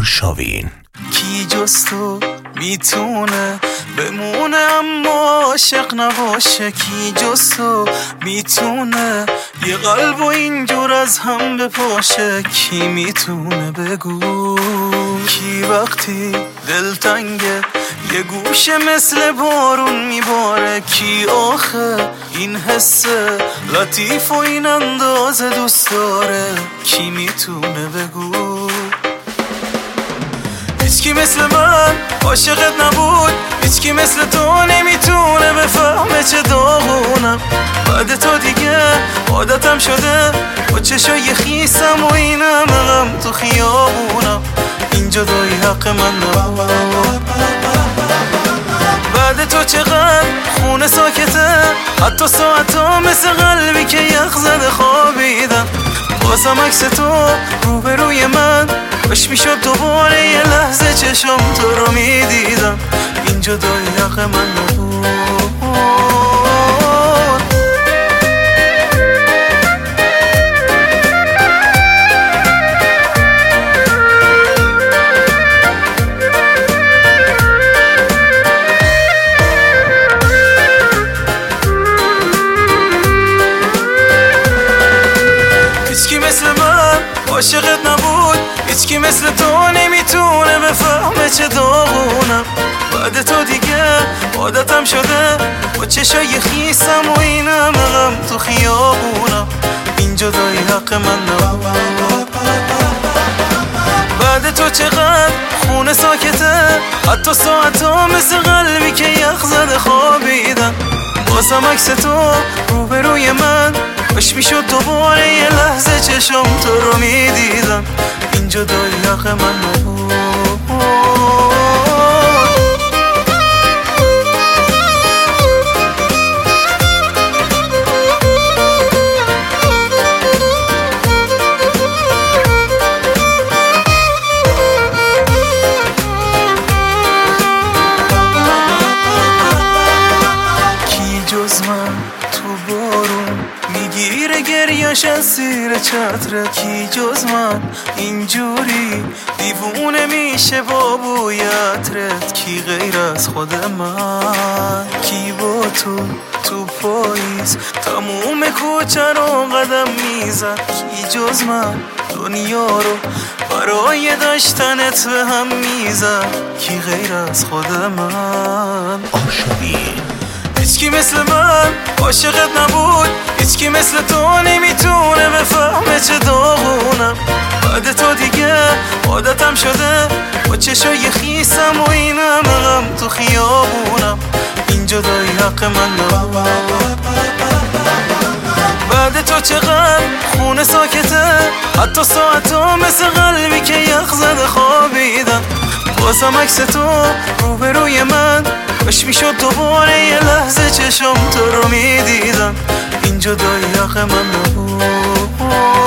آرشاوین. کی جز تو میتونه بمونه اما عاشق نباشه؟ کی جز تو میتونه یه قلب و اینجور از هم بپاشه؟ کی میتونه بگو؟ کی وقتی دلتنگه یه گوشه مثل بارون میباره؟ کی آخه این حس لطیف و این اندازه دوست داره؟ کی میتونه بگو؟ هیچکی مثل من عاشقت نبود، هیچکی مثل تو نمیتونه بفهمه چه داغونم. بعد تو دیگه عادتم شده با چشای خیسم و اینم غم تو خیابونم. این جدایی حق من نبود. بعد تو چقدر خونه ساکته، حتی ساعتا مثل قلبی که یخ زده خوابیدم. بازم عکس تو روبروی من باش میشد دوباره یه لحظه چشم تو رو میدیدم. این جدایی حق من نبود. هیچکی مثل من عاشقت نبود، هیچکی مثل تو نمیتونه بفهمه چه داغونم. بعد تو دیگه عادتم شده با چشای خیسم و اینم غم تو خیابونم. این جدایی حق من نبود. بعد تو چقدر خونه ساکته، حتی ساعتا مثل قلبی که یخ زده خوابیدم. بازم عکس تو روبروی من باش میشد دوباره یه لحظه چشم تو رو میدیدم. این جدایی حق من نبود. کی جز من تو بارون میگیره گریش از زیر چتره؟ کی جز من اینجوری دیوونه میشه با بوی عطرت؟ کی غیر از خود من؟ کی با تو پاییز تموم کوچه رو قدم میزد؟ کی جز من دنیا رو برای داشتنت به هم میزد؟ کی غیر از خود من؟ آرشاوین. هیچکی مثل من عاشقت نبود، هیچکی مثل تو نمیتونه بفهمه چه داغونم. بعد تو دیگه عادتم شده با چشای خیسم و اینم غم تو خیابونم. این جدایی حق من نبود. بعد تو چقدر خونه ساکته، حتی ساعتا مثل قلبی که یخ زده خوابیدم. بازم عکس تو روبروی من باش میشد دوباره یه لحظه چشم تو رو میدیدم. این جدایی حق من نبود.